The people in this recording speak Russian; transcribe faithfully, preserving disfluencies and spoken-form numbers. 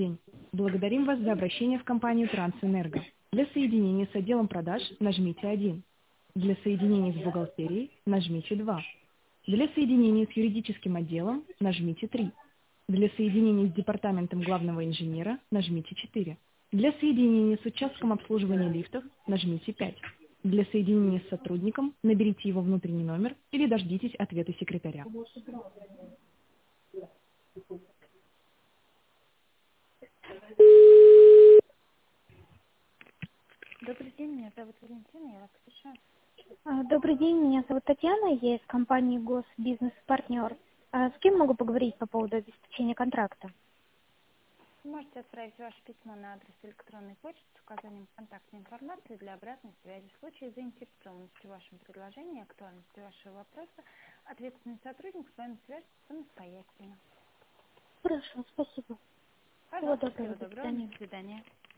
День. Благодарим вас за обращение в компанию Трансэнерго. Для соединения с отделом продаж нажмите один. Для соединения с бухгалтерией нажмите два. Для соединения с юридическим отделом нажмите три. Для соединения с департаментом главного инженера нажмите четыре. Для соединения с участком обслуживания лифтов нажмите пять. Для соединения с сотрудником наберите его внутренний номер или дождитесь ответа секретаря. Добрый день, меня зовут Валентина, я вас слушаю. А, Добрый день, меня зовут Татьяна, я из компании Госбизнес-партнер. А С кем могу поговорить по поводу обеспечения контракта? Вы можете отправить ваше письмо на адрес электронной почты с указанием контактной информации для обратной связи. В случае заинтересованности в вашем предложении, актуальности вашего вопроса, ответственный сотрудник с вами свяжется самостоятельно. Хорошо, спасибо. Всего Пожалуйста, доброго, всего до доброго, свидания. до свидания.